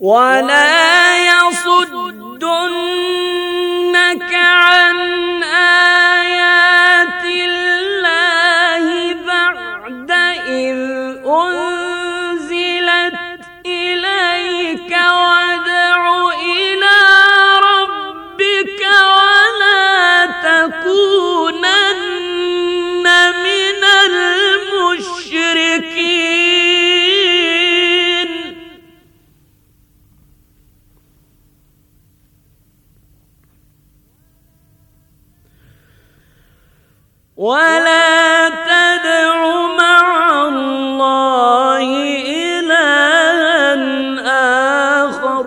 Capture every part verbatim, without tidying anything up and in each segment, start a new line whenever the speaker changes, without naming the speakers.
ولا يصدنك عن آيات الله بعد إذ أنزلت إليك وادع إلى ربك ولا تكونن من المشركين. ولا تدع مع الله إلها آخر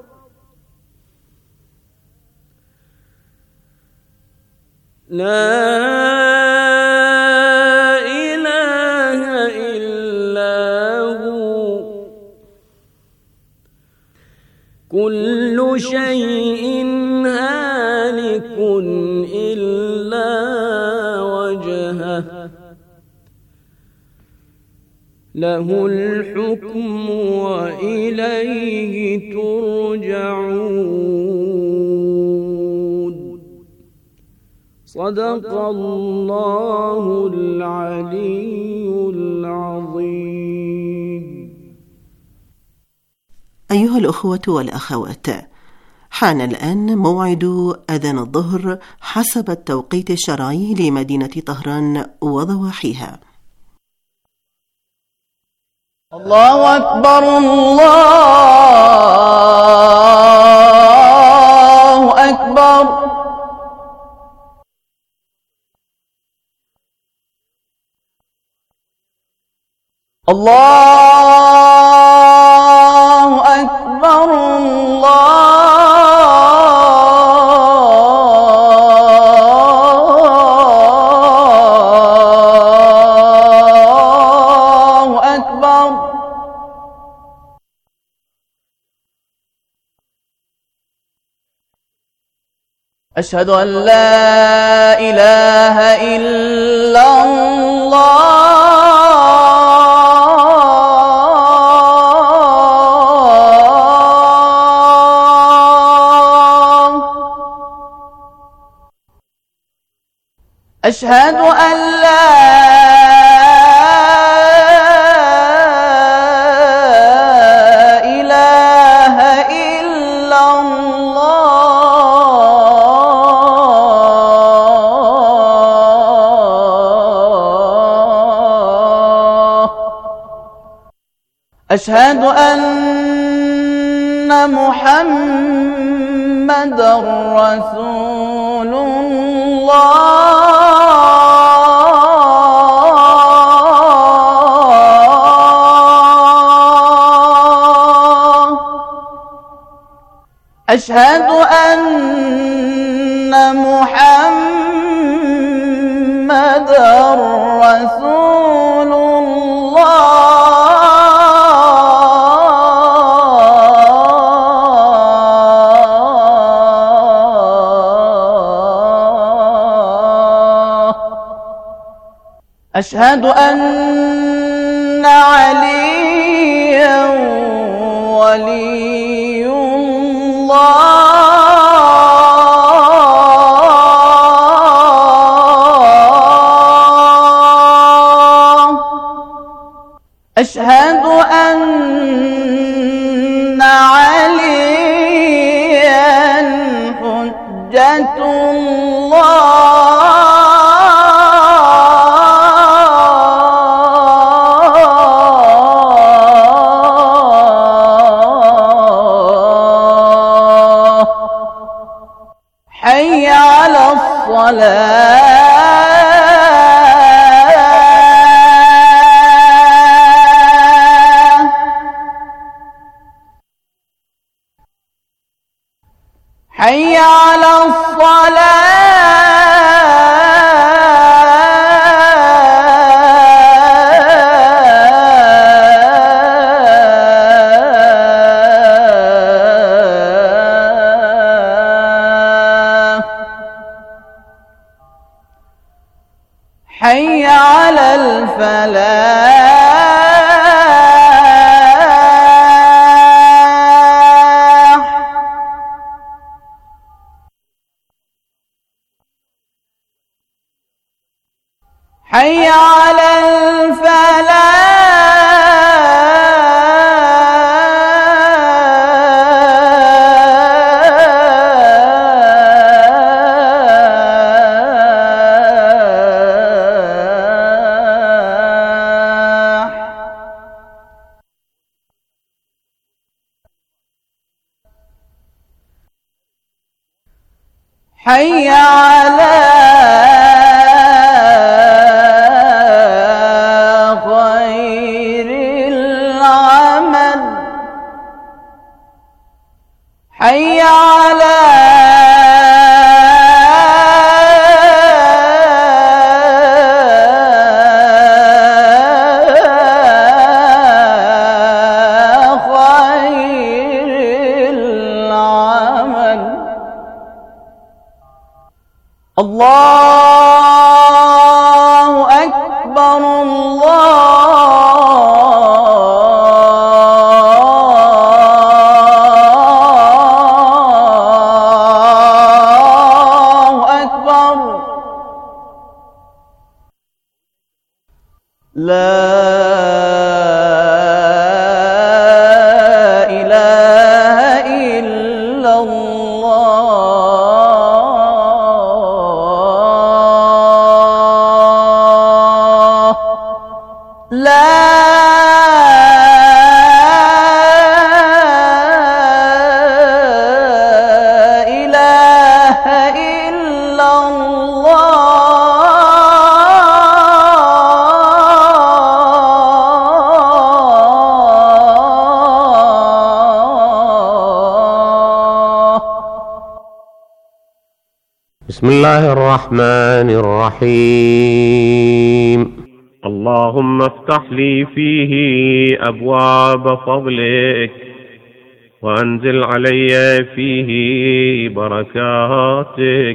لا إله إلا هو كل شيء هالك إلا وجهه له الحكم وإليه ترجعون. صدق الله العلي العظيم.
أيها الأخوة والأخوات، حان الآن موعد أذان الظهر حسب التوقيت الشرعي لمدينة طهران وضواحيها.
الله أكبر الله أكبر. الله أكبر الله أكبر. أشهد أن لا إله إلا الله. أشهد أن لا إله إلا الله. أشهد أن محمدًا رسول الله. أشهد أن محمدًا رسول الله. أشهد أن عليًا ولي الله. أشهد أن عليًا حجة الله. حي على الصلاة. حي على الصلاة. حي على الفلاح. حي على الفلاح حي على خير العمل حي على الله أكبر الله أكبر لا إله إلا الله لا إله إلا الله.
بسم الله الرحمن الرحيم. اللهم افتح لي فيه أبواب فضلك وأنزل علي فيه بركاتك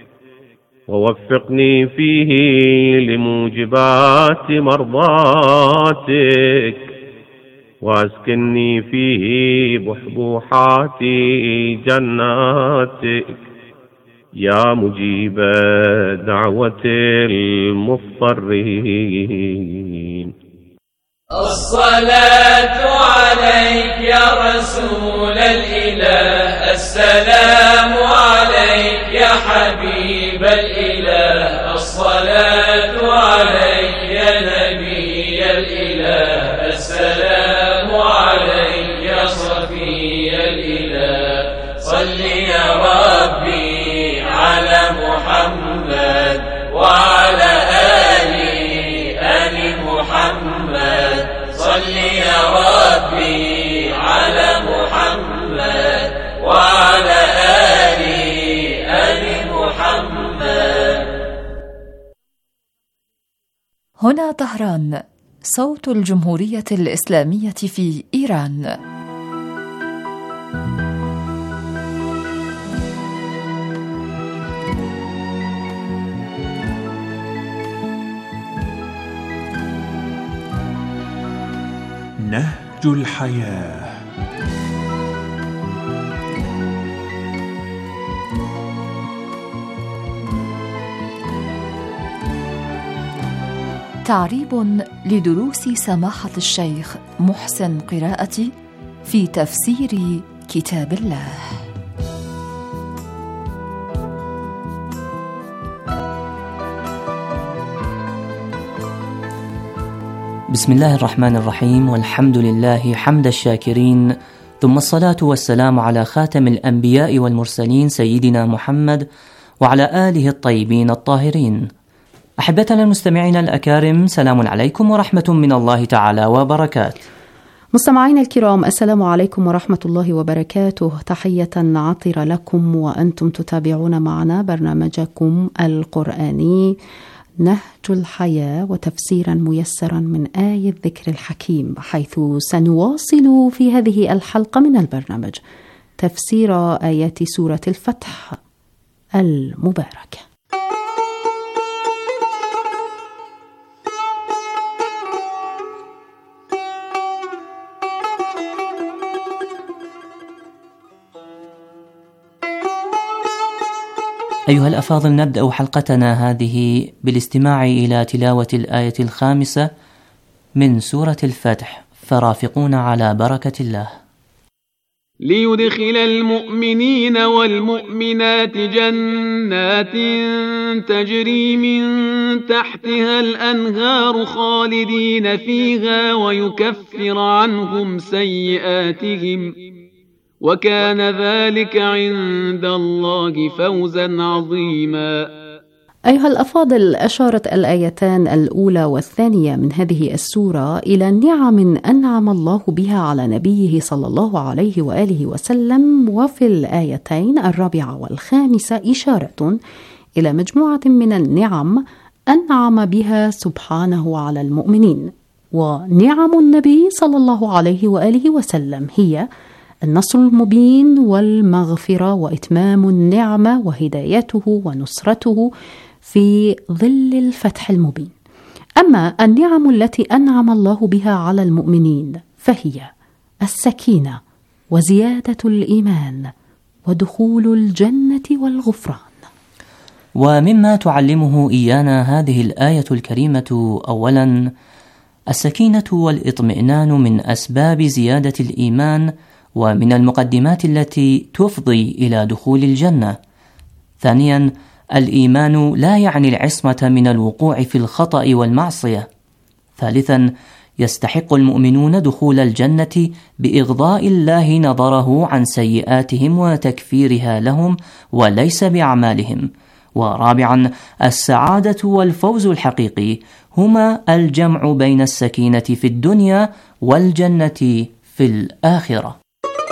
ووفقني فيه لموجبات مرضاتك وأسكنني فيه بحبوحات جناتك يا مجيب دعوة المضطرين.
الصلاة عليك يا رسول الإله، السلام عليك يا حبيب الإله، الصلاة عليك يا نبي الإله، السلام عليك يا صفي الإله. صل يا ربي على محمد وعلى آل آل محمد. صل يا ربي على محمد وعلى آل آل محمد.
هنا طهران، صوت الجمهورية الإسلامية في إيران.
نهج الحياة.
تعريب لدروس سماحة الشيخ محسن قراءتي في تفسير كتاب الله.
بسم الله الرحمن الرحيم، والحمد لله حمد الشاكرين، ثم الصلاة والسلام على خاتم الأنبياء والمرسلين سيدنا محمد وعلى آله الطيبين الطاهرين. أحبتنا المستمعين الأكارم، سلام عليكم ورحمة من الله تعالى وبركاته.
مستمعينا الكرام، السلام عليكم ورحمة الله وبركاته. تحية عطرة لكم وأنتم تتابعون معنا برنامجكم القرآني نهج الحياة، وتفسيرا ميسرا من آية الذكر الحكيم، حيث سنواصل في هذه الحلقة من البرنامج تفسير آيات سورة الفتح المباركة.
أيها الأفاضل، نبدأ حلقتنا هذه بالاستماع إلى تلاوة الآية الخامسة من سورة الفتح، فرافقونا على بركة الله.
ليدخل المؤمنين والمؤمنات جنات تجري من تحتها الأنهار خالدين فيها ويكفر عنهم سيئاتهم وكان ذلك عند الله فوزا عظيما.
أيها الأفاضل، أشارت الآيتان الأولى والثانية من هذه السورة إلى نعم أنعم الله بها على نبيه صلى الله عليه وآله وسلم، وفي الآيتين الرابعة والخامسة إشارة إلى مجموعة من النعم أنعم بها سبحانه على المؤمنين. ونعم النبي صلى الله عليه وآله وسلم هي النصر المبين والمغفرة وإتمام النعمة وهدايته ونصرته في ظل الفتح المبين. أما النعم التي أنعم الله بها على المؤمنين فهي السكينة وزيادة الإيمان ودخول الجنة والغفران.
ومما تعلمه إيانا هذه الآية الكريمة، أولا السكينة والإطمئنان من أسباب زيادة الإيمان ومن المقدمات التي تفضي إلى دخول الجنة. ثانيا الإيمان لا يعني العصمة من الوقوع في الخطأ والمعصية. ثالثا يستحق المؤمنون دخول الجنة بإغضاء الله نظره عن سيئاتهم وتكفيرها لهم وليس بأعمالهم. ورابعا السعادة والفوز الحقيقي هما الجمع بين السكينة في الدنيا والجنة في الآخرة.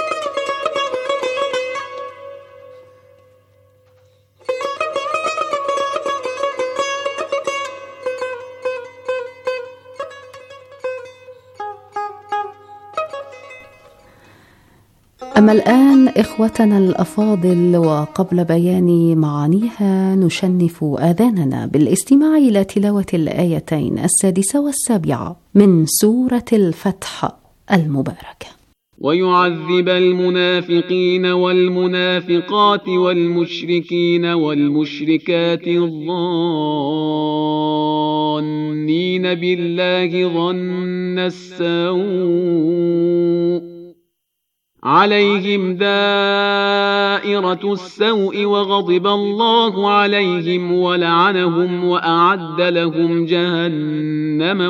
أما الآن إخوتنا الأفاضل، وقبل بيان معانيها نشنف آذاننا بالاستماع إلى تلاوة الآيتين السادسة والسابعة من سورة الفتح المباركة.
ويعذب المنافقين والمنافقات والمشركين والمشركات الظانين بالله ظن السوء عليهم دائرة السوء وغضب الله عليهم ولعنهم وأعد لهم جهنم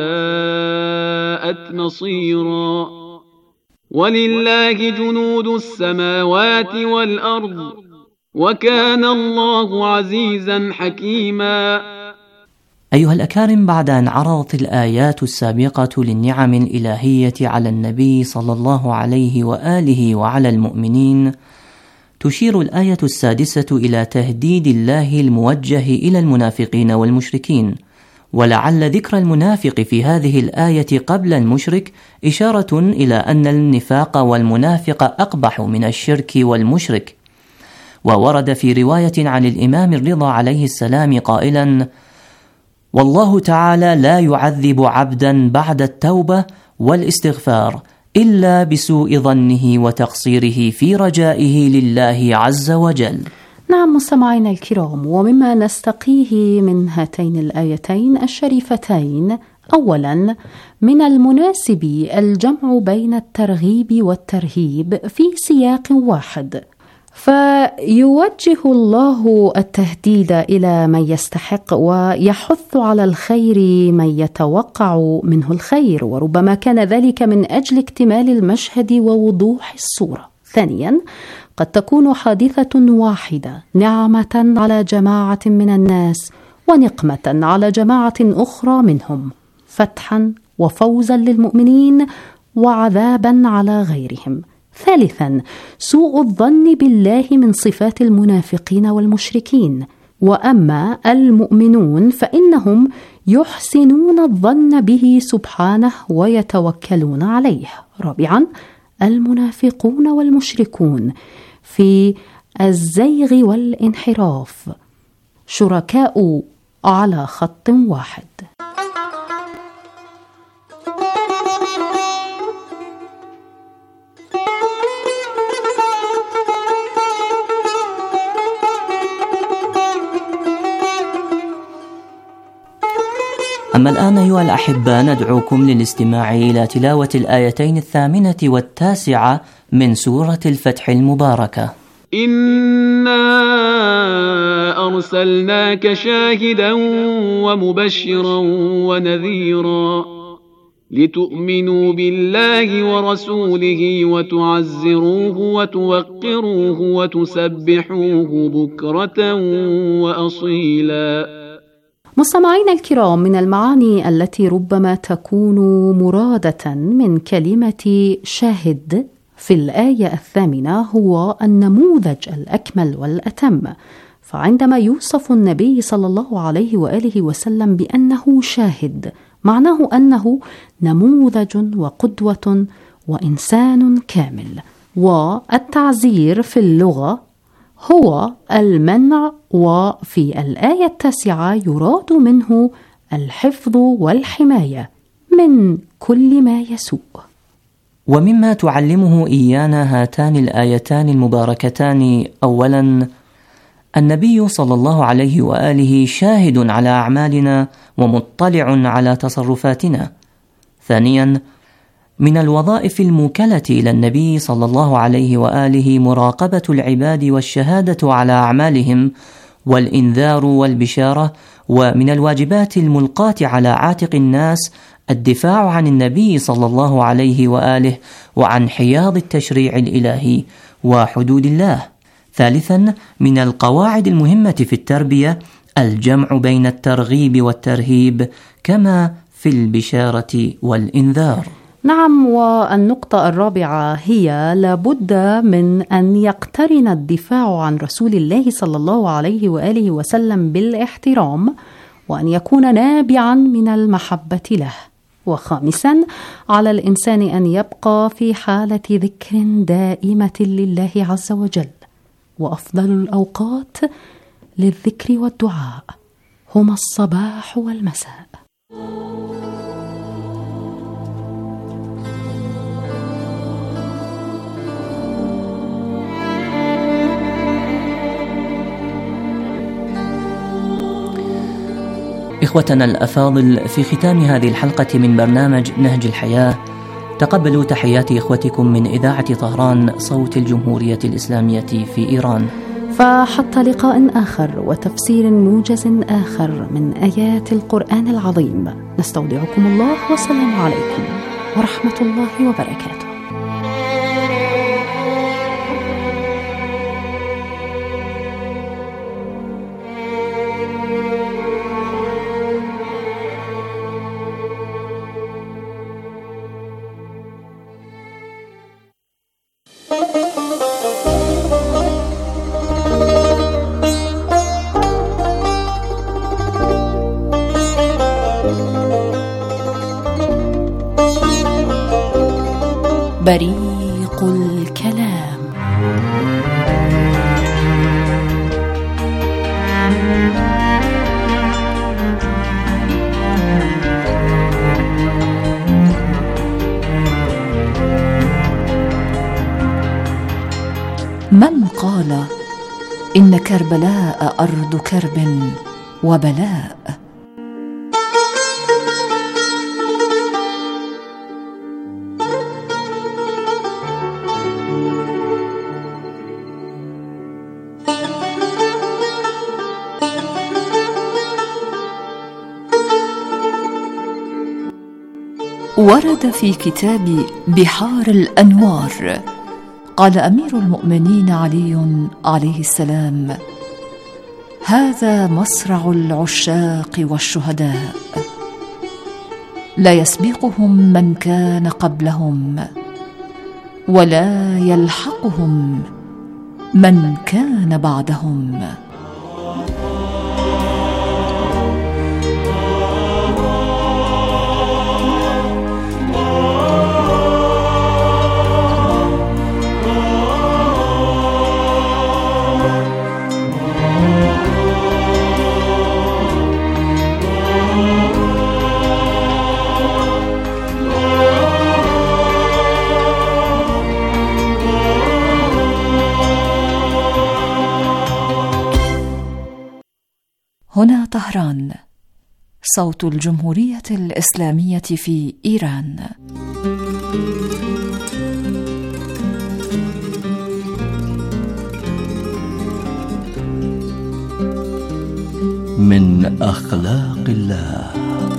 وساءت مصيرا. ولله جنود السماوات والأرض وكان الله عزيزا حكيما.
أيها الأكارم، بعد أن عرضت الآيات السابقة للنعم الإلهية على النبي صلى الله عليه وآله وعلى المؤمنين، تشير الآية السادسة إلى تهديد الله الموجه إلى المنافقين والمشركين. ولعل ذكر المنافق في هذه الآية قبل المشرك إشارة إلى أن النفاق والمنافق أقبح من الشرك والمشرك. وورد في رواية عن الإمام الرضا عليه السلام قائلا: والله تعالى لا يعذب عبدا بعد التوبة والاستغفار إلا بسوء ظنه وتقصيره في رجائه لله عز وجل.
نعم مستمعينا الكرام، ومما نستقيه من هاتين الآيتين الشريفتين، أولا من المناسب الجمع بين الترغيب والترهيب في سياق واحد، فيوجه الله التهديد إلى من يستحق ويحث على الخير من يتوقع منه الخير، وربما كان ذلك من أجل اكتمال المشهد ووضوح الصورة. ثانيا قد تكون حادثة واحدة نعمة على جماعة من الناس ونقمة على جماعة أخرى منهم، فتحا وفوزا للمؤمنين وعذابا على غيرهم. ثالثا سوء الظن بالله من صفات المنافقين والمشركين، وأما المؤمنون فإنهم يحسنون الظن به سبحانه ويتوكلون عليه. رابعا المنافقون والمشركون في الزيغ والانحراف شركاء على خط واحد.
أما الآن أيها الأحبة ندعوكم للاستماع إلى تلاوة الآيتين الثامنة والتاسعة من سورة الفتح المباركة.
إنا أرسلناك شاهدا ومبشرا ونذيرا لتؤمنوا بالله ورسوله وتعزروه وتوقروه وتسبحوه بكرة وأصيلا.
مستمعينا الكرام، من المعاني التي ربما تكون مرادة من كلمة شاهد في الآية الثامنة هو النموذج الأكمل والأتم. فعندما يوصف النبي صلى الله عليه وآله وسلم بأنه شاهد، معناه أنه نموذج وقدوة وإنسان كامل. والتعزير في اللغة هو المنع، وفي الآية التاسعة يراد منه الحفظ والحماية من كل ما يسوء.
ومما تعلمه إيانا هاتان الآيتان المباركتان، أولا النبي صلى الله عليه وآله شاهد على أعمالنا ومطلع على تصرفاتنا. ثانيا من الوظائف الموكلة إلى النبي صلى الله عليه وآله مراقبة العباد والشهادة على أعمالهم والإنذار والبشارة، ومن الواجبات الملقاة على عاتق الناس الدفاع عن النبي صلى الله عليه وآله وعن حياض التشريع الإلهي وحدود الله. ثالثا من القواعد المهمة في التربية الجمع بين الترغيب والترهيب كما في البشارة والإنذار.
نعم، والنقطة الرابعة هي لابد من أن يقترن الدفاع عن رسول الله صلى الله عليه وآله وسلم بالاحترام، وأن يكون نابعا من المحبة له. وخامسا على الإنسان أن يبقى في حالة ذكر دائمة لله عز وجل، وأفضل الأوقات للذكر والدعاء هما الصباح والمساء.
إخوتنا الأفاضل، في ختام هذه الحلقة من برنامج نهج الحياة تقبلوا تحيات إخوتكم من إذاعة طهران صوت الجمهورية الإسلامية في إيران.
فحتى لقاء آخر وتفسير موجز آخر من آيات القرآن العظيم، نستودعكم الله، والسلام عليكم ورحمة الله وبركاته. بريق الكلام.
من قال إن كربلاء أرض كرب وبلاء؟ ورد في كتاب بحار الأنوار، قال أمير المؤمنين علي عليه السلام: هذا مصرع العشاق والشهداء، لا يسبقهم من كان قبلهم ولا يلحقهم من كان بعدهم. هنا طهران، صوت الجمهورية الإسلامية في إيران.
من أخلاق الله.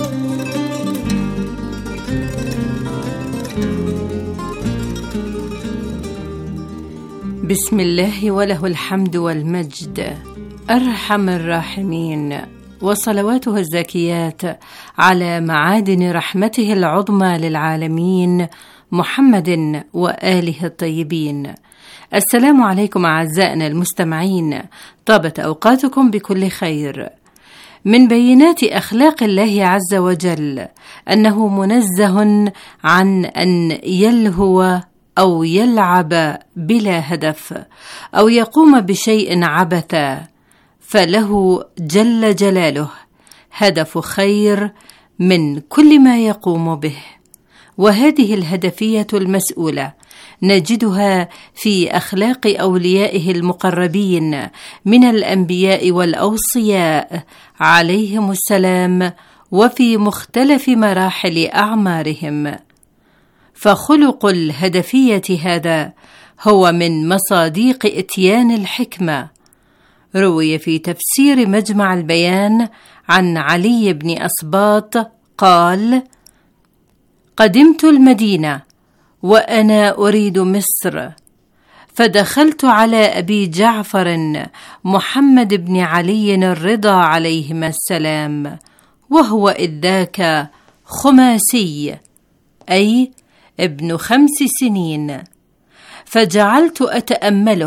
بسم الله وله الحمد والمجد، أرحم الراحمين، وصلواته الزاكيات على معادن رحمته العظمى للعالمين محمد وآله الطيبين. السلام عليكم أعزائنا المستمعين، طابت أوقاتكم بكل خير. من بينات أخلاق الله عز وجل أنه منزه عن أن يلهو أو يلعب بلا هدف أو يقوم بشيء عبثا، فله جل جلاله هدف خير من كل ما يقوم به. وهذه الهدفية المسؤولة نجدها في أخلاق أوليائه المقربين من الأنبياء والأوصياء عليهم السلام، وفي مختلف مراحل أعمارهم. فخلق الهدفية هذا هو من مصاديق إتيان الحكمة. روي في تفسير مجمع البيان عن علي بن أسباط قال: قدمت المدينة وأنا أريد مصر، فدخلت على أبي جعفر محمد بن علي الرضا عليهما السلام، وهو إذ ذاك خماسي، أي ابن خمس سنين، فجعلت أتأمله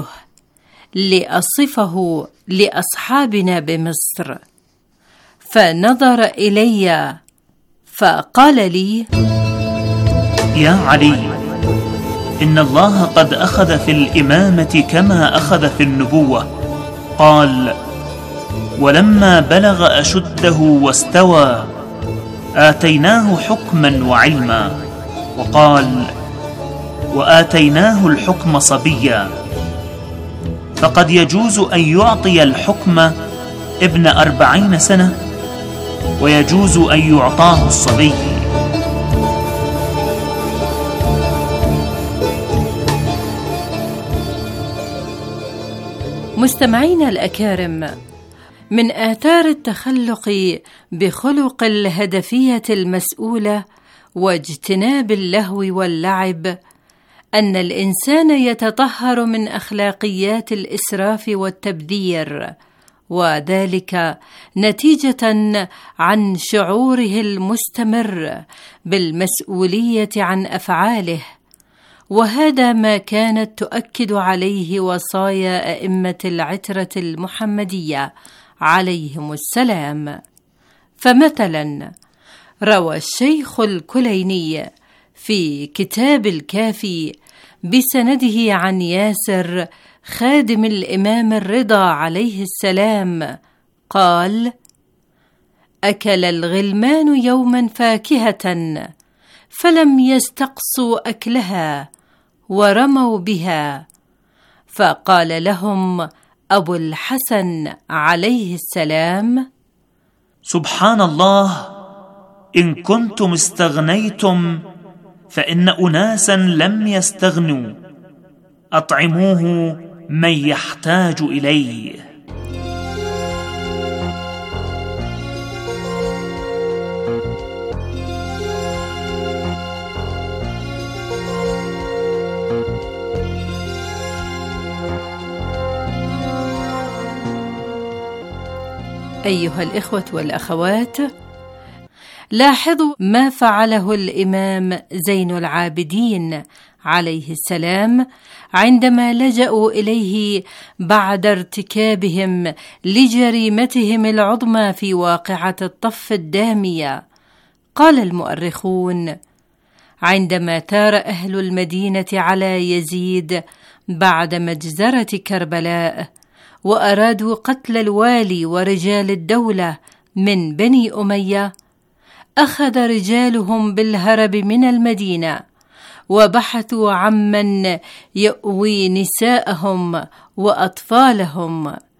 لأصفه لأصحابنا بمصر، فنظر إلي فقال لي:
يا علي، إن الله قد أخذ في الإمامة كما أخذ في النبوة. قال: ولما بلغ أشده واستوى آتيناه حكما وعلما. وقال: وآتيناه الحكم صبيا. فقد يجوز أن يعطي الحكم ابن أربعين سنة، ويجوز أن يعطاه الصبي.
مستمعينا الأكارم، من آثار التخلق بخلق الهدفية المسؤولة واجتناب اللهو واللعب أن الإنسان يتطهر من أخلاقيات الإسراف والتبذير، وذلك نتيجة عن شعوره المستمر بالمسؤولية عن أفعاله. وهذا ما كانت تؤكد عليه وصايا أئمة العترة المحمدية عليهم السلام. فمثلا روى الشيخ الكليني في كتاب الكافي بسنده عن ياسر خادم الإمام الرضا عليه السلام قال: أكل الغلمان يوما فاكهة فلم يستقصوا أكلها ورموا بها، فقال لهم أبو الحسن عليه السلام:
سبحان الله، إن كنتم استغنيتم فإن أناسا لم يستغنوا، أطعموه من يحتاج إليه.
أيها الإخوة والأخوات، لاحظوا ما فعله الإمام زين العابدين عليه السلام عندما لجأوا إليه بعد ارتكابهم لجريمتهم العظمى في واقعة الطف الدامية. قال المؤرخون: عندما ثار أهل المدينة على يزيد بعد مجزرة كربلاء وأرادوا قتل الوالي ورجال الدولة من بني أمية، أخذ رجالهم بالهرب من المدينة وبحثوا عمن يؤوي نساءهم وأطفالهم،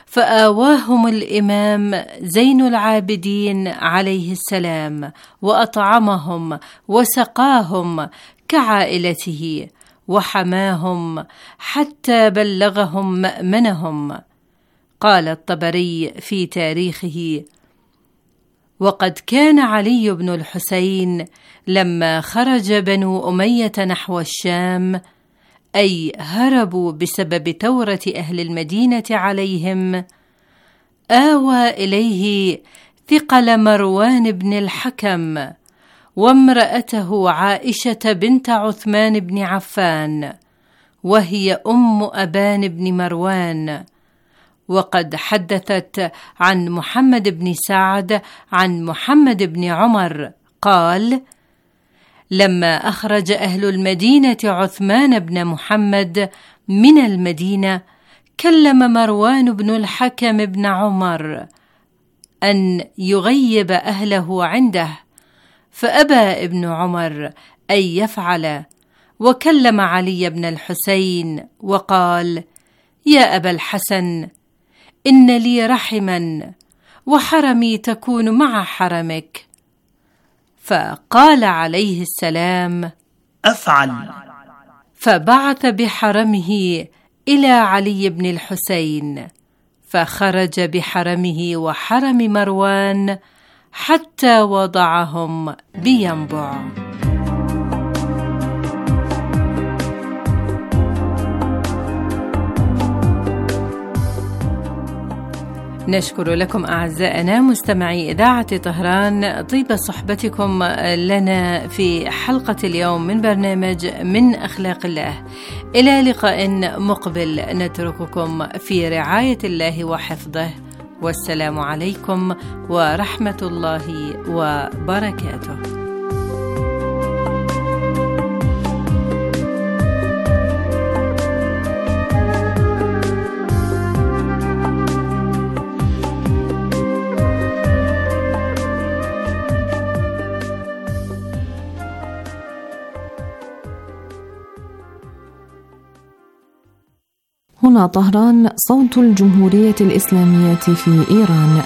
فآواهم الإمام زين العابدين عليه السلام وأطعمهم وسقاهم كعائلته وحماهم حتى بلغهم مأمنهم. قال الطبري في تاريخه: وقد كان علي بن الحسين لما خرج بنو أمية نحو الشام، أي هربوا بسبب ثورة أهل المدينة عليهم، آوى إليه ثقل مروان بن الحكم وامرأته عائشة بنت عثمان بن عفان، وهي أم أبان بن مروان. وقد حدثت عن محمد بن سعد عن محمد بن عمر قال: لما أخرج أهل المدينة عثمان بن محمد من المدينة، كلم مروان بن الحكم بن عمر أن يغيب أهله عنده، فأبى ابن عمر أن يفعل، وكلم علي بن الحسين وقال: يا أبا الحسن، إن لي رحما وحرمي تكون مع حرمك. فقال عليه السلام:
أفعل.
فبعث بحرمه إلى علي بن الحسين، فخرج بحرمه وحرم مروان حتى وضعهم بينبع. نشكر لكم أعزائنا مستمعي إذاعة طهران طيب صحبتكم لنا في حلقة اليوم من برنامج من أخلاق الله. إلى لقاء مقبل نترككم في رعاية الله وحفظه، والسلام عليكم ورحمة الله وبركاته.
هنا طهران، صوت الجمهورية الإسلامية في إيران.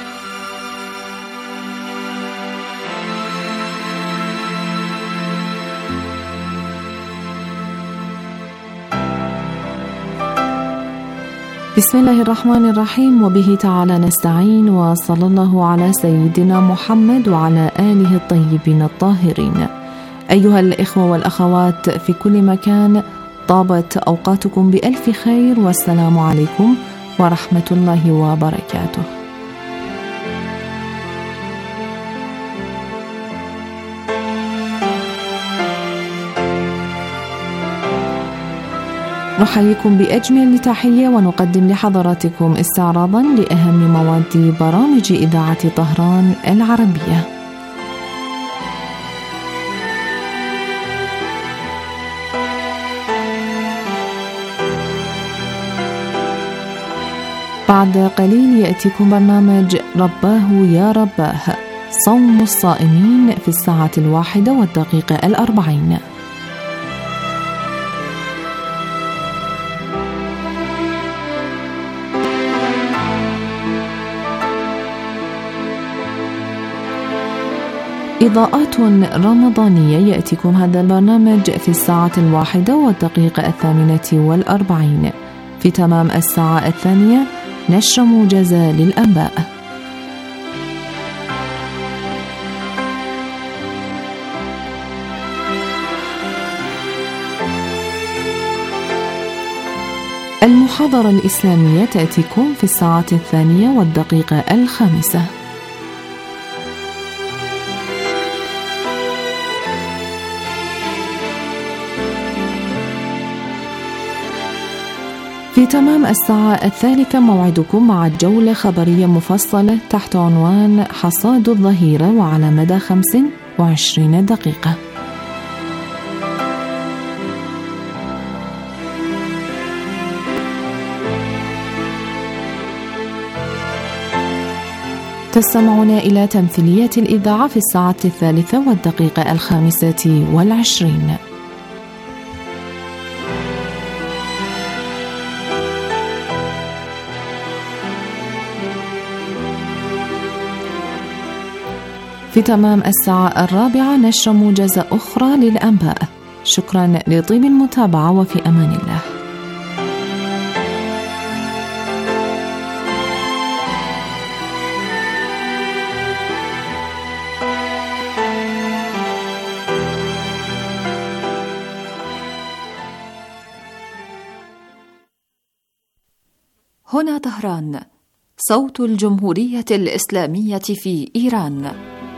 بسم الله الرحمن الرحيم، وبه تعالى نستعين، وصلى الله على سيدنا محمد وعلى آله الطيبين الطاهرين. أيها الإخوة والأخوات في كل مكان، طابت أوقاتكم بألف خير، والسلام عليكم ورحمة الله وبركاته. نحييكم بأجمل تحية، ونقدم لحضراتكم استعراضا لأهم مواد برامج إذاعة طهران العربية. بعد قليل يأتيكم برنامج رباه يا رباه، صوم الصائمين في الساعة الواحدة والدقيقة الأربعين. إضاءات رمضانية يأتيكم هذا البرنامج في الساعة الواحدة والدقيقة الثامنة والأربعين. في تمام الساعة الثانية نشر موجزة للأنباء. المحاضرة الإسلامية تأتيكم في الساعة الثانية والدقيقة الخامسة. في تمام الساعة الثالثة موعدكم مع جولة خبرية مفصلة تحت عنوان حصاد الظهيرة وعلى مدى خمس وعشرين دقيقة. تستمعون إلى تمثيلية الإذاعة في الساعة الثالثة والدقيقة الخامسة والعشرين. في تمام الساعة الرابعة نشر موجزة أخرى للأنباء. شكرا لطيب المتابعة وفي أمان الله.
هنا طهران، صوت الجمهورية الإسلامية في إيران.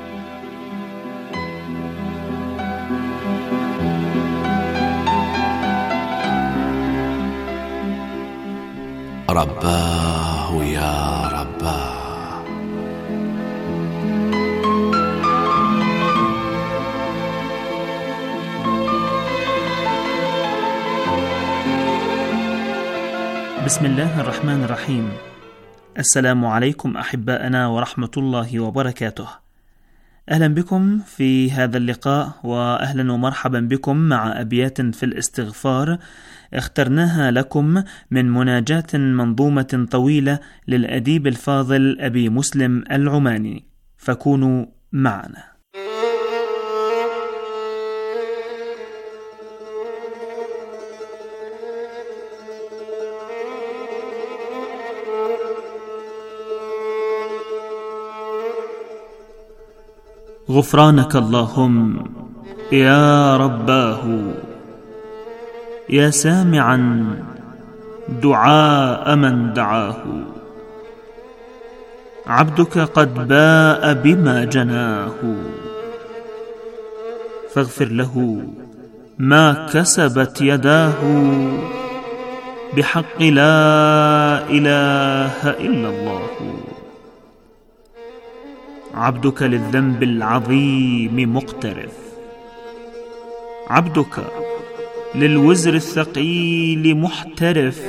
رباه يا رباه.
بسم الله الرحمن الرحيم. السلام عليكم أحباءنا ورحمة الله وبركاته. أهلا بكم في هذا اللقاء، وأهلا ومرحبا بكم مع أبيات في الاستغفار اخترناها لكم من مناجاة منظومة طويلة للأديب الفاضل أبي مسلم العماني، فكونوا معنا. غفرانك اللهم يا رباه، يا سامعا دعاء من دعاه. عبدك قد باء بما جناه، فاغفر له ما كسبت يداه، بحق لا إله إلا الله. عبدك للذنب العظيم مقترف، عبدك للوزر الثقيل محترف،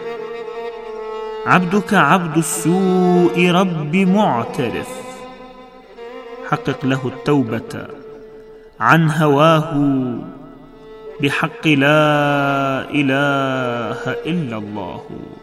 عبدك عبد السوء رب معترف. حقق له التوبة عن هواه، بحق لا إله إلا الله.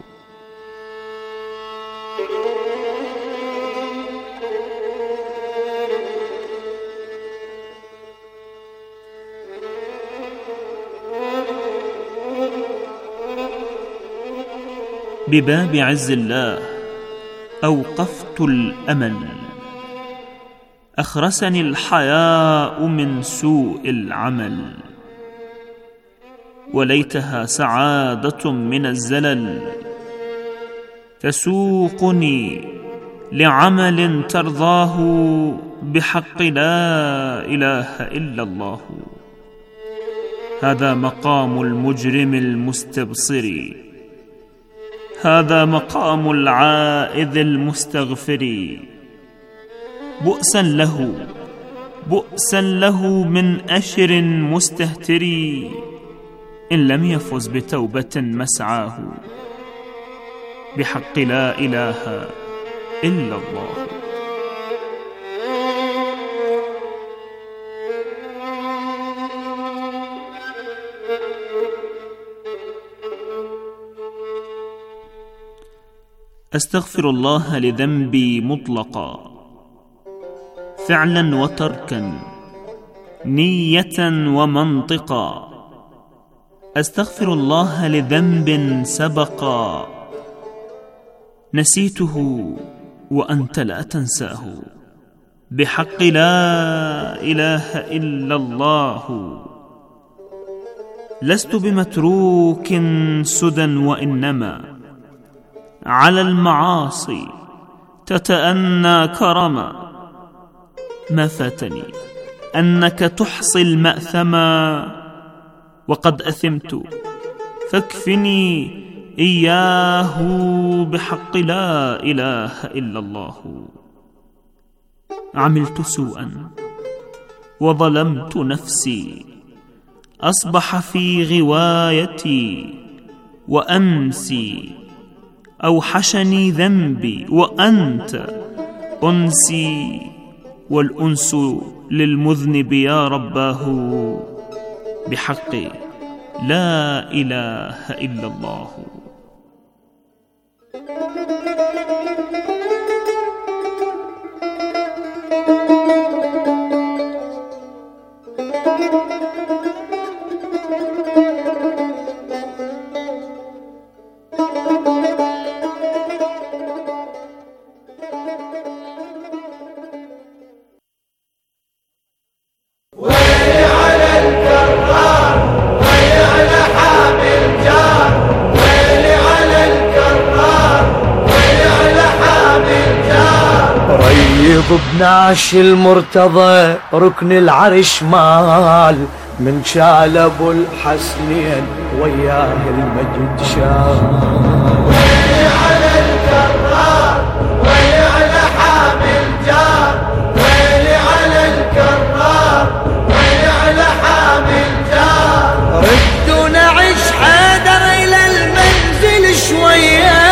بباب عز الله أوقفت الأمل، أخرسني الحياء من سوء العمل. وليتها سعادة من الزلل، تسوقني لعمل ترضاه، بحق لا إله إلا الله. هذا مقام المجرم المستبصر، هذا مقام العائذ المستغفر. بؤسا له بؤسا له من أشر مستهتر، إن لم يفز بتوبة مسعاه، بحق لا إله إلا الله. أستغفر الله لذنبي مطلقا، فعلا وتركا، نية ومنطقا. أستغفر الله لذنب سبقا، نسيته وأنت لا تنساه، بحق لا إله إلا الله. لست بمتروك سدى، وإنما على المعاصي تتأنى كرما. ما فاتني أنك تحصي المأثما، وقد أثمت فاكفني إياه، بحق لا إله إلا الله. عملت سوءا وظلمت نفسي، أصبح في غوايتي وأمسي. أوحشني ذنبي وأنت أنسي، والأنس للمذنب يا رباه، بحق لا إله إلا الله.
اثناش المرتضى ركن العرش مال من شال ابو الحسنين وياه المجد شال.
ويلي على الكرار ويلي على حامل جار، ويلي على الكرار ويلي على حامل جار.
ردوا نعيش حيدر الى المنزل شويه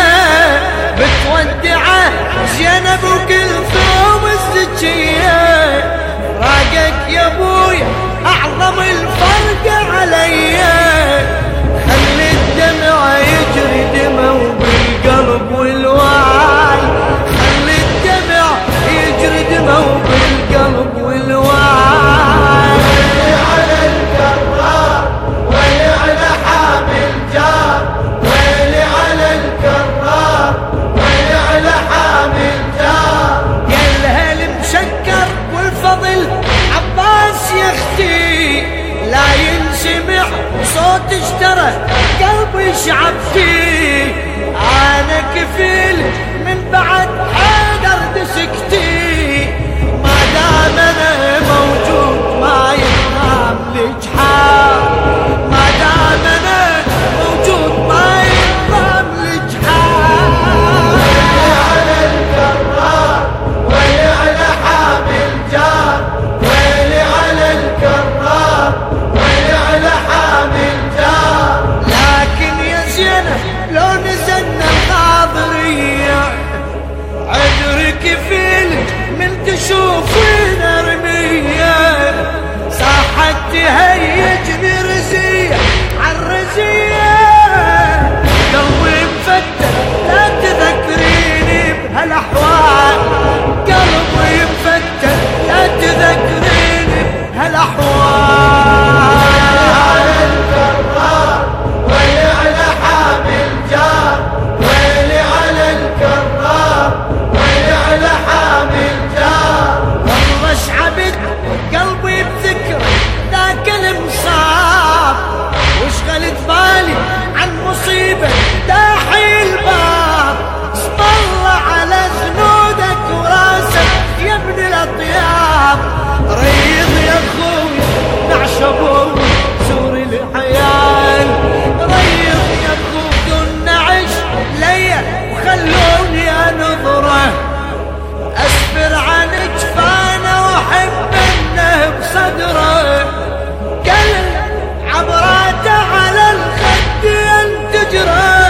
بتودعه زينب وكلثوم الزكيه. راقك يا ابويا اعظم الفرق عليا، خلي الدمع يجري دمه بالقلب والوعي، خلي الدمع يجري دمه بالقلب والوعي.
ويلي على الكرار ويلي على حامل جار، ويلي على الكرار ويلي على حامل جار.
يا الهل مشكر والفضل عباس يختي، لا ينسمع صوت اشترى قلبي شعبتي. انا كفيل من بعد حيدر دسكتي، ما دام انا موجود ما ينام الجحار، ما دام انا موجود ما ينام الجحار.
ويلي على الكرار ويلي على حامل جار، ويلي على الكرار ويلي على حامل جار.
لكن يا زينب لو نزلنا الناظرية عذرك فيلك من تشوفين رمية، صاحت تهيجني رزية عالرزية. قلبي مفتح لا تذكريني بهالاحوال، قلبي مفتح لا تذكريني بهالاحوال.
على الكرار ويلي على حامل جار، ويلي على الكرار ويلي على حامل جار.
والله شعبت قلبي بذكر ذاك المصاب، وشغلت بالي عن مصيبة داحي الباب. اسم الله على زنودك وراسك يا ابن الاطياب، ريض يا اخوي نعشبوا سور الحيال، ريض يا اخوي نعش ليا وخلوني انظره، أسفر عن جفانه وأحب إنه بصدره، قلب عبراته على الخد ينتجره.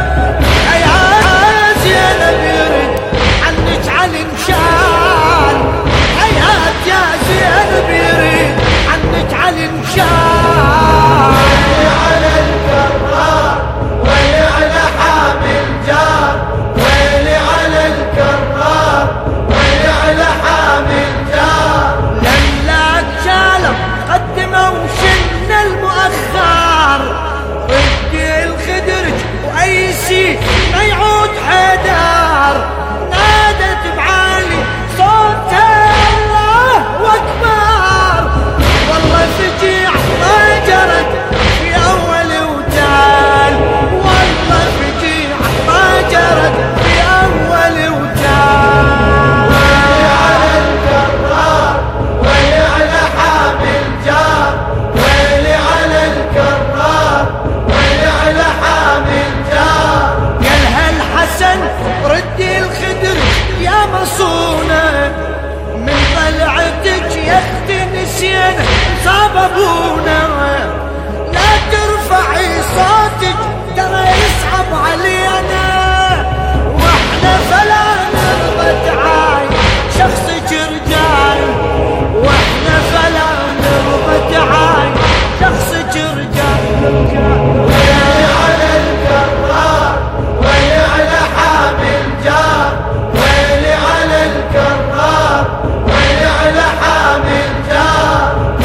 هيهات يا زينب عنك على انشال، هيهات يا زينب يريد عنك على انشال.
ويلي على الكرار ويلي على حامل جار، ويلي على الكرار ويلي على حامل جار.
لما جالب قدموا شن المؤخر، ردي الخدرج وأيسي ما يعود حدار. نادت بعالي صوتها الله أكبر، والله فجيع ما جرت في أول وتال، والله فجيع ما جرت في أول وتال.
ويلي على الكرار ويلي على حامل جار، ويلي على الكرار ويلي على حامل جار.
قالها الحسن ردي الخدر يا مصونة، من طلعتك يا اختي نسينا صاب ابونا. لا ترفعي صوتك ترى يصعب علينا، واحنا فلا نرضى تعاي شخصك رجال، واحنا فلا نرضى تعاي شخصك رجال.
ويلي على الكرار ويلي على حامل جار، ويلي على الكرار ويلي على حامل جار.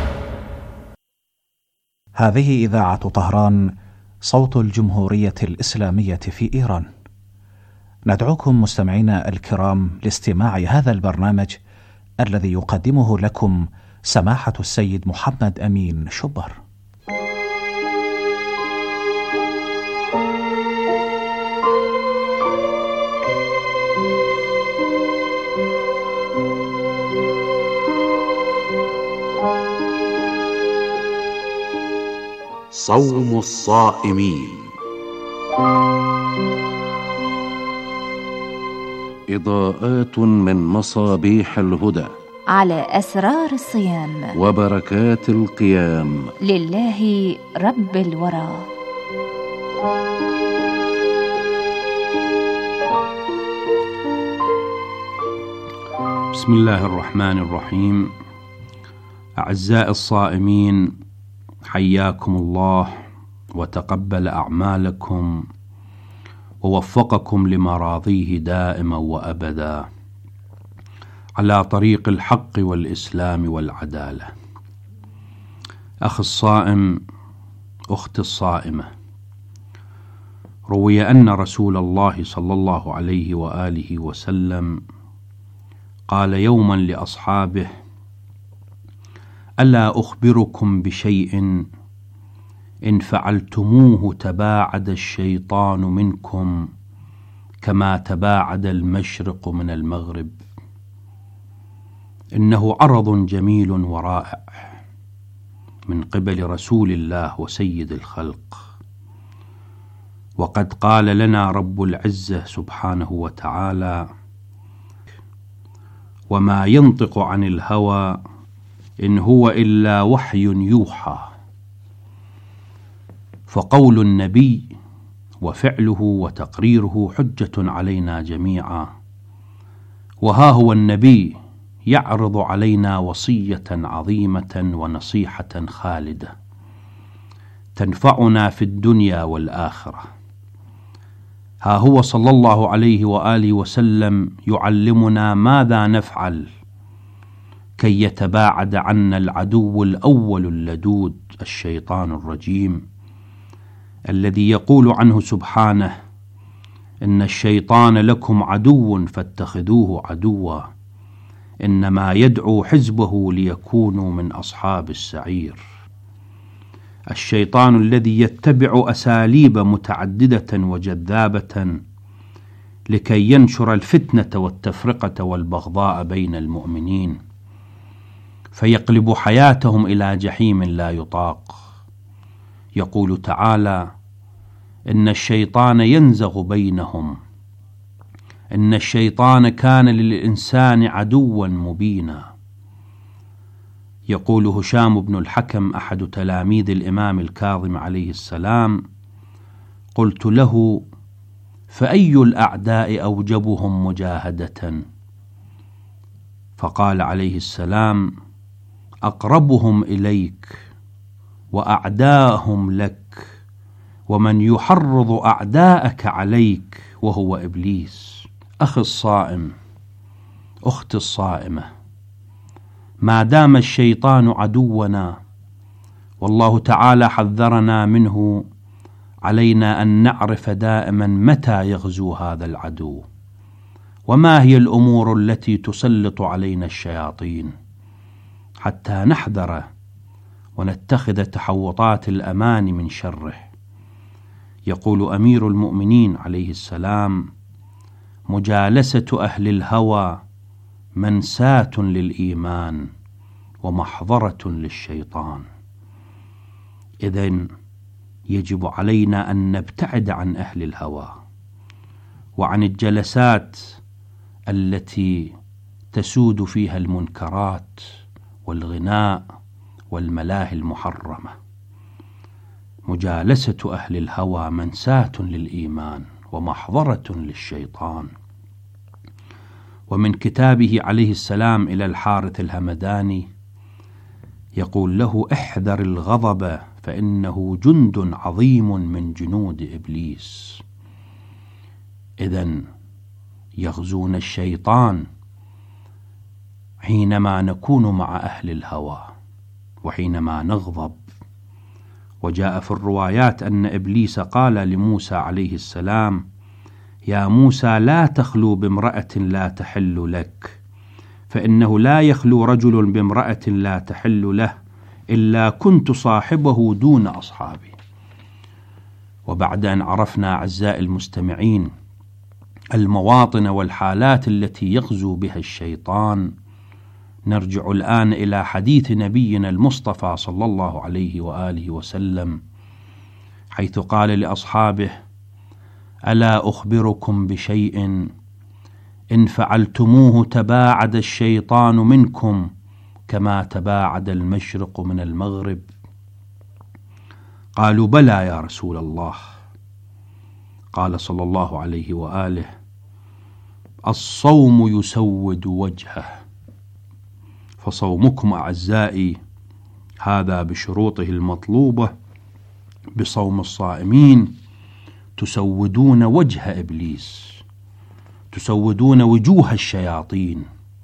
هذه إذاعة طهران، صوت الجمهورية الإسلامية في إيران. ندعوكم مستمعينا الكرام لاستماع هذا البرنامج الذي يقدمه لكم سماحة السيد محمد أمين شبر.
صوم الصائمين. إضاءات من مصابيح الهدى
على أسرار الصيام
وبركات القيام
لله رب الورى.
بسم الله الرحمن الرحيم. أعزائي الصائمين، حياكم الله وتقبل أعمالكم ووفقكم لمراضيه دائما وأبدا على طريق الحق والإسلام والعدالة. أخي الصائم، أختي الصائمة، روي أن رسول الله صلى الله عليه وآله وسلم قال يوما لأصحابه: ألا أخبركم بشيء إن فعلتموه تباعد الشيطان منكم كما تباعد المشرق من المغرب؟ إنه عرض جميل ورائع من قبل رسول الله وسيد الخلق، وقد قال لنا رب العزة سبحانه وتعالى: وما ينطق عن الهوى إن هو إلا وحي يوحى. فقول النبي وفعله وتقريره حجة علينا جميعا، وها هو النبي يعرض علينا وصية عظيمة ونصيحة خالدة تنفعنا في الدنيا والآخرة. ها هو صلى الله عليه وآله وسلم يعلمنا ماذا نفعل كي يتباعد عنا العدو الأول اللدود الشيطان الرجيم، الذي يقول عنه سبحانه: إن الشيطان لكم عدو فاتخذوه عدوا إنما يدعو حزبه ليكونوا من أصحاب السعير. الشيطان الذي يتبع أساليب متعددة وجذابة لكي ينشر الفتنة والتفرقة والبغضاء بين المؤمنين، فيقلب حياتهم إلى جحيم لا يطاق. يقول تعالى: إن الشيطان ينزغ بينهم إن الشيطان كان للإنسان عدوا مبينا. يقول هشام بن الحكم أحد تلاميذ الإمام الكاظم عليه السلام: قلت له: فأي الأعداء أوجبهم مجاهدة؟ فقال عليه السلام: أقربهم إليك وأعداهم لك، ومن يحرض أعداءك عليك وهو إبليس. أخي الصائم، أختي الصائمة، ما دام الشيطان عدونا والله تعالى حذرنا منه، علينا أن نعرف دائما متى يغزو هذا العدو، وما هي الأمور التي تسلط علينا الشياطين، حتى نحذر ونتخذ تحوطات الأمان من شره. يقول أمير المؤمنين عليه السلام: مجالسة أهل الهوى منساة للإيمان ومحضرة للشيطان. إذن يجب علينا أن نبتعد عن أهل الهوى وعن الجلسات التي تسود فيها المنكرات والغناء والملاهي المحرمة. مجالسة أهل الهوى منساة للإيمان ومحضرة للشيطان. ومن كتابه عليه السلام إلى الحارث الهمداني يقول له: احذر الغضب فإنه جند عظيم من جنود إبليس. إذن يغزون الشيطان حينما نكون مع أهل الهوى وحينما نغضب. وجاء في الروايات أن إبليس قال لموسى عليه السلام: يا موسى لا تخلو بامرأة لا تحل لك، فإنه لا يخلو رجل بامرأة لا تحل له إلا كنت صاحبه دون أصحابي. وبعد أن عرفنا أعزائي المستمعين المواطن والحالات التي يغزو بها الشيطان، نرجع الآن إلى حديث نبينا المصطفى صلى الله عليه وآله وسلم حيث قال لأصحابه: ألا أخبركم بشيء إن فعلتموه تباعد الشيطان منكم كما تباعد المشرق من المغرب؟ قالوا: بلى يا رسول الله. قال صلى الله عليه وآله: الصوم يسود وجهه. فصومكم أعزائي هذا بشروطه المطلوبة بصوم الصائمين تسودون وجه إبليس، تسودون وجوه الشياطين.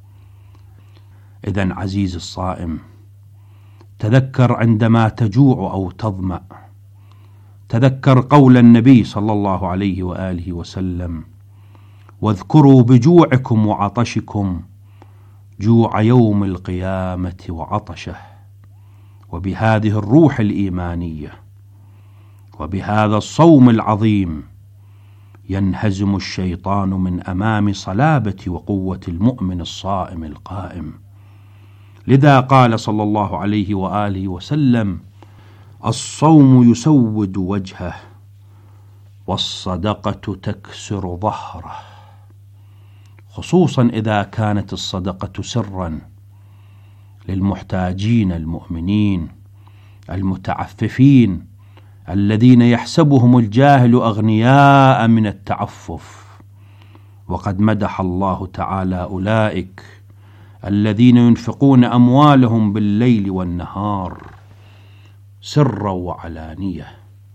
إذن عزيز الصائم، تذكر عندما تجوع أو تظمأ، تذكر قول النبي صلى الله عليه وآله وسلم: واذكروا بجوعكم وعطشكم جوع يوم القيامة وعطشه. وبهذه الروح الإيمانية وبهذا الصوم العظيم ينهزم الشيطان من أمام صلابة وقوة المؤمن الصائم القائم. لذا قال صلى الله عليه وآله وسلم: الصوم يسود وجهه والصدقة تكسر ظهره. خصوصا إذا كانت الصدقة سرا للمحتاجين المؤمنين المتعففين الذين يحسبهم الجاهل أغنياء من التعفف. وقد مدح الله تعالى أولئك الذين ينفقون أموالهم بالليل والنهار سرا وعلانية،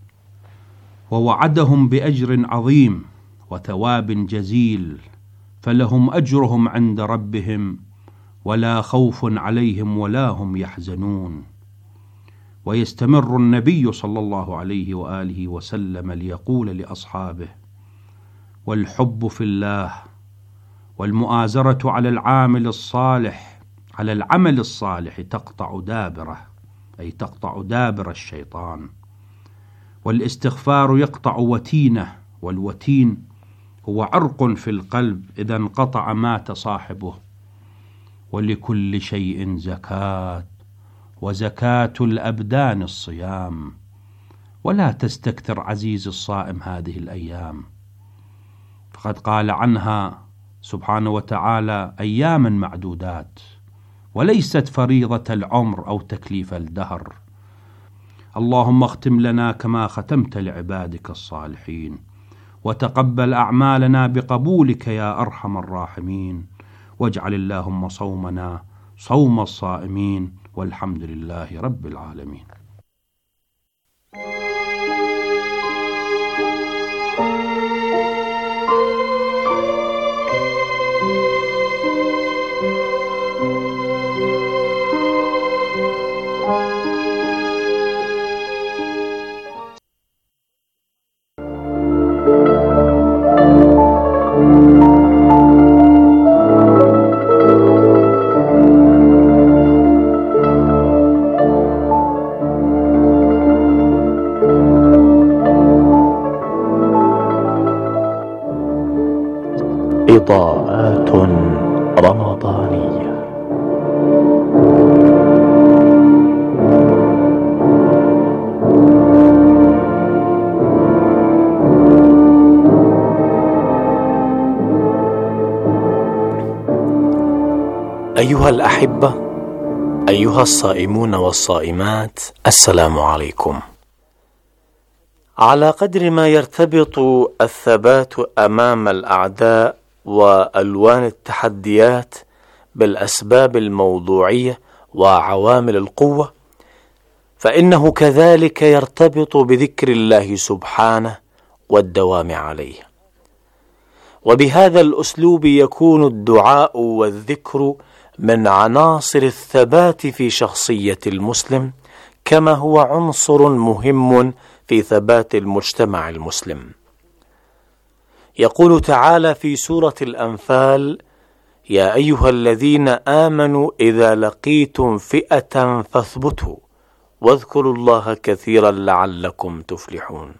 ووعدهم بأجر عظيم وثواب جزيل، فلهم أجرهم عند ربهم ولا خوف عليهم ولا هم يحزنون. ويستمر النبي صلى الله عليه وآله وسلم ليقول لأصحابه: والحب في الله والمؤازرة على العامل الصالح على العمل الصالح تقطع دابره، أي تقطع دابر الشيطان. والاستغفار يقطع وتينه، والوتين هو عرق في القلب إذا انقطع مات صاحبه. ولكل شيء زكاة، وزكاة الأبدان الصيام. ولا تستكثر عزيز الصائم هذه الأيام، فقد قال عنها سبحانه وتعالى: أياما معدودات، وليست فريضة العمر أو تكليف الدهر. اللهم اختم لنا كما ختمت لعبادك الصالحين، وتقبل أعمالنا بقبولك يا أرحم الراحمين، واجعل اللهم صومنا صوم الصائمين، والحمد لله رب العالمين.
إضاءات رمضانية. أيها الأحبة، أيها الصائمون والصائمات، السلام عليكم. على قدر ما يرتبط الثبات أمام الأعداء وألوان التحديات بالأسباب الموضوعية وعوامل القوة، فإنه كذلك يرتبط بذكر الله سبحانه والدوام عليه. وبهذا الأسلوب يكون الدعاء والذكر من عناصر الثبات في شخصية المسلم، كما هو عنصر مهم في ثبات المجتمع المسلم. يقول تعالى في سورة الأنفال: يا أيها الذين آمنوا إذا لقيتم فئة فاثبتوا واذكروا الله كثيرا لعلكم تفلحون.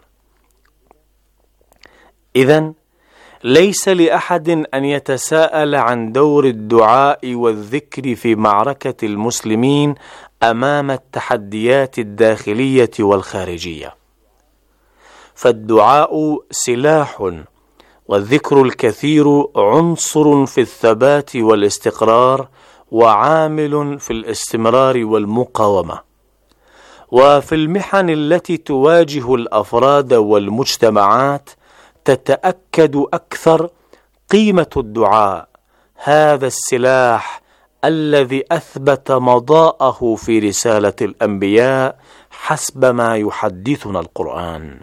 إذن ليس لأحد أن يتساءل عن دور الدعاء والذكر في معركة المسلمين أمام التحديات الداخلية والخارجية. فالدعاء سلاح، والذكر الكثير عنصر في الثبات والاستقرار، وعامل في الاستمرار والمقاومة. وفي المحن التي تواجه الأفراد والمجتمعات تتأكد أكثر قيمة الدعاء، هذا السلاح الذي أثبت مضاءه في رسالة الأنبياء حسب ما يحدثنا القرآن.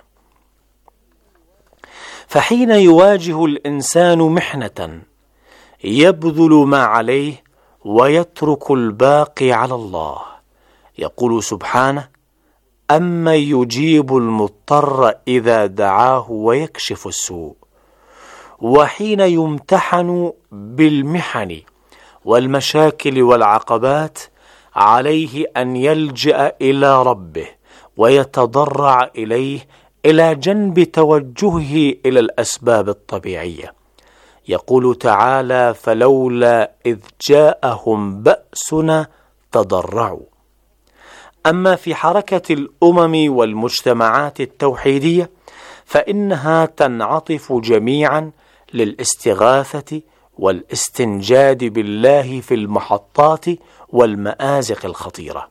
فحين يواجه الإنسان محنة يبذل ما عليه ويترك الباقي على الله. يقول سبحانه: أمن يجيب المضطر إذا دعاه ويكشف السوء. وحين يمتحن بالمحن والمشاكل والعقبات عليه أن يلجأ إلى ربه ويتضرع إليه إلى جنب توجهه إلى الأسباب الطبيعية. يقول تعالى: فلولا إذ جاءهم بأسنا تضرعوا. أما في حركة الأمم والمجتمعات التوحيدية فإنها تنعطف جميعا للاستغاثة والاستنجاد بالله في المحطات والمآزق الخطيرة.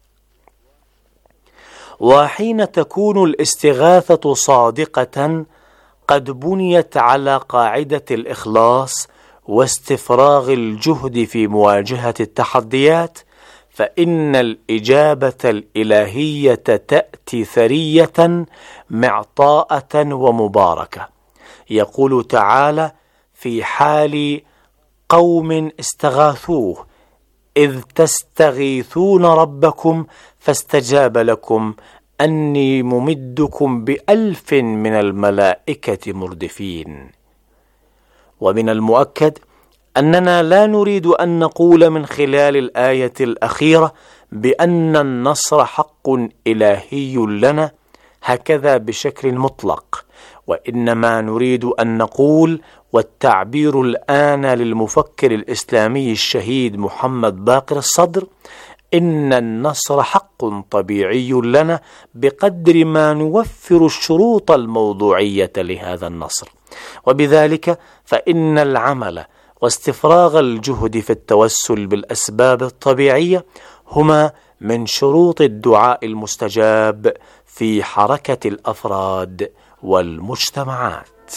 وحين تكون الاستغاثة صادقة قد بنيت على قاعدة الإخلاص واستفراغ الجهد في مواجهة التحديات، فإن الإجابة الإلهية تأتي ثرية معطاءة ومباركة. يقول تعالى في حال قوم استغاثوه: إذ تستغيثون ربكم فاستجاب لكم أني ممدكم بألف من الملائكة مردفين. ومن المؤكد أننا لا نريد أن نقول من خلال الآية الأخيرة بأن النصر حق إلهي لنا هكذا بشكل مطلق، وإنما نريد أن نقول، والتعبير الآن للمفكر الإسلامي الشهيد محمد باقر الصدر، إن النصر حق طبيعي لنا بقدر ما نوفر الشروط الموضوعية لهذا النصر. وبذلك فإن العمل واستفراغ الجهد في التوسل بالأسباب الطبيعية هما من شروط الدعاء المستجاب في حركة الأفراد والمجتمعات.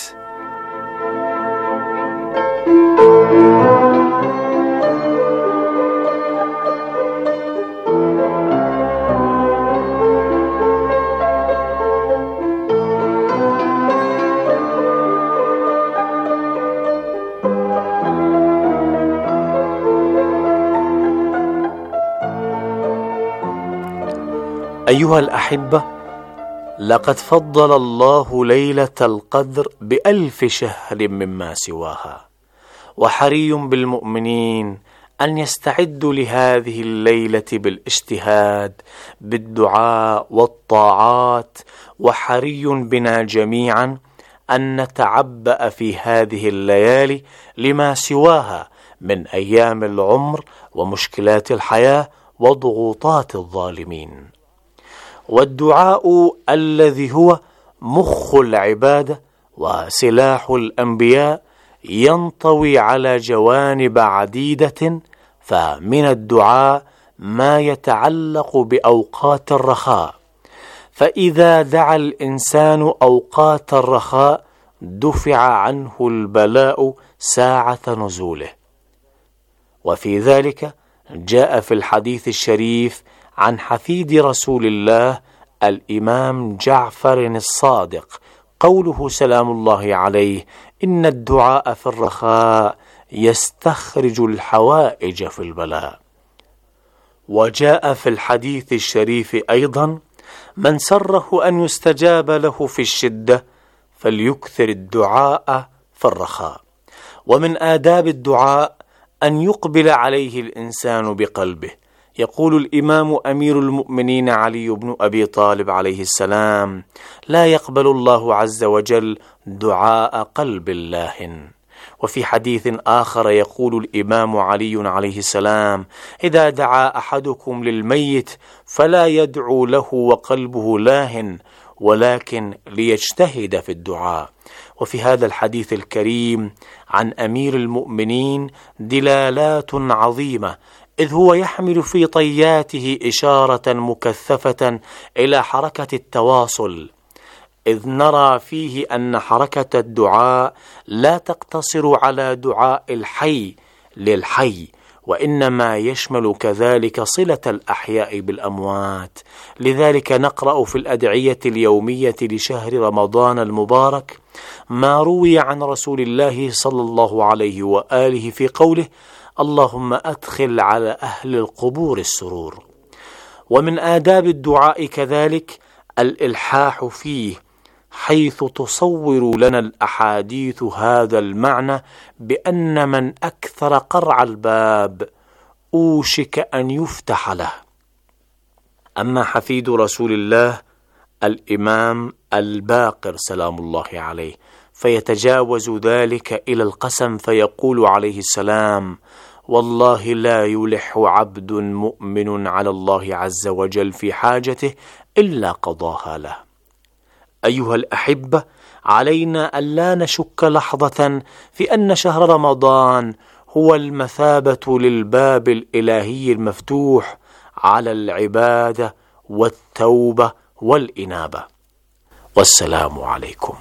أيها الأحبة، لقد فضل الله ليلة القدر بألف شهر مما سواها، وحري بالمؤمنين أن يستعدوا لهذه الليلة بالاجتهاد بالدعاء والطاعات، وحري بنا جميعا أن نتعبأ في هذه الليالي لما سواها من أيام العمر ومشكلات الحياة وضغوطات الظالمين. والدعاء الذي هو مخ العبادة وسلاح الأنبياء ينطوي على جوانب عديدة، فمن الدعاء ما يتعلق بأوقات الرخاء، فإذا دعا الإنسان أوقات الرخاء دفع عنه البلاء ساعة نزوله. وفي ذلك جاء في الحديث الشريف عن حفيد رسول الله الإمام جعفر الصادق قوله سلام الله عليه: إن الدعاء في الرخاء يستخرج الحوائج في البلاء. وجاء في الحديث الشريف أيضا: من سره أن يستجاب له في الشدة فليكثر الدعاء في الرخاء. ومن آداب الدعاء أن يقبل عليه الإنسان بقلبه. يقول الإمام أمير المؤمنين علي بن أبي طالب عليه السلام: لا يقبل الله عز وجل دعاء قلب لاهٍ. وفي حديث آخر يقول الإمام علي عليه السلام: إذا دعا أحدكم للميت فلا يدعو له وقلبه لاهٍ، ولكن ليجتهد في الدعاء. وفي هذا الحديث الكريم عن أمير المؤمنين دلالات عظيمة، إذ هو يحمل في طياته إشارة مكثفة إلى حركة التواصل، إذ نرى فيه أن حركة الدعاء لا تقتصر على دعاء الحي للحي، وإنما يشمل كذلك صلة الأحياء بالأموات. لذلك نقرأ في الأدعية اليومية لشهر رمضان المبارك ما روي عن رسول الله صلى الله عليه وآله في قوله: اللهم أدخل على أهل القبور السرور. ومن آداب الدعاء كذلك الإلحاح فيه، حيث تصور لنا الأحاديث هذا المعنى بأن من أكثر قرع الباب أوشك أن يفتح له. أما حفيد رسول الله الإمام الباقر سلام الله عليه فيتجاوز ذلك إلى القسم، فيقول عليه السلام: والله لا يلح عبد مؤمن على الله عز وجل في حاجته إلا قضاها له. أيها الأحبة، علينا ألا نشك لحظة في أن شهر رمضان هو المثابة للباب الإلهي المفتوح على العبادة والتوبة والإنابة. والسلام عليكم.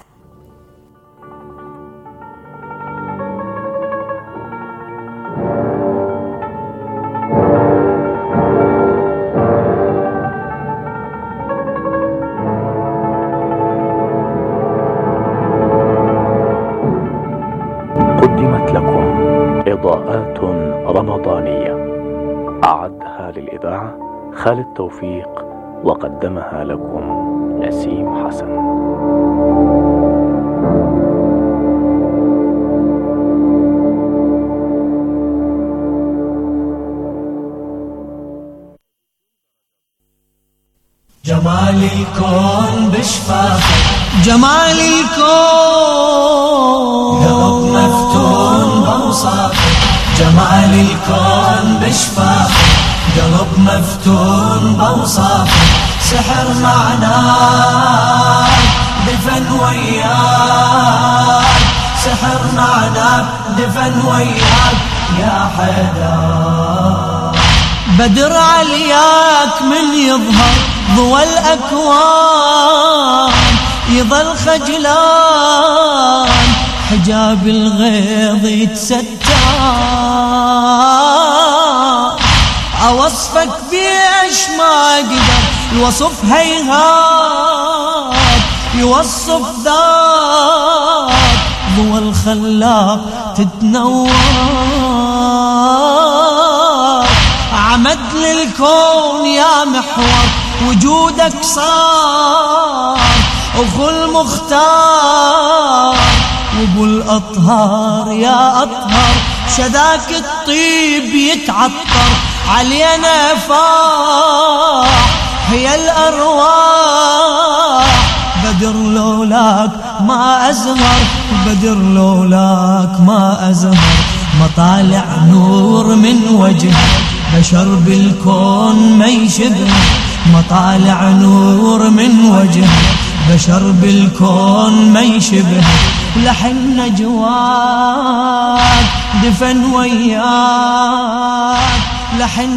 قدمت لكم إضاءات رمضانية، أعدها للإذاعة خالد توفيق، وقدمها لكم نسيم حسن.
جمال الكون بشفافه، جمال الكون قلب مفتون بوصافه، جمال الكون بشفافه، قلب مفتون بوصافه، سحر معناك دفن وياك، سحر معناك دفن وياك يا حيدر. بدر علياك من يظهر ضوى الأكوان، يظل خجلان حجاب الغيظ يتستر. أوصفك بيش ما قدر الوصف، هيهات يوصف ذات ضوى الخلاق تتنور. عمد للكون يا محور وجودك صار، أخو المختار وابو الأطهار يا أطهر، شذاك الطيب يتعطر علينا فاح هي الأرواح. بدر لولاك ما أزهر، بدر لولاك ما أزهر، مطالع نور من وجهك بشر بالكون ما يشبه، مطالع نور من وجهك بشر بالكون ما يشبه. لحن نجواك دفن وياك، لحن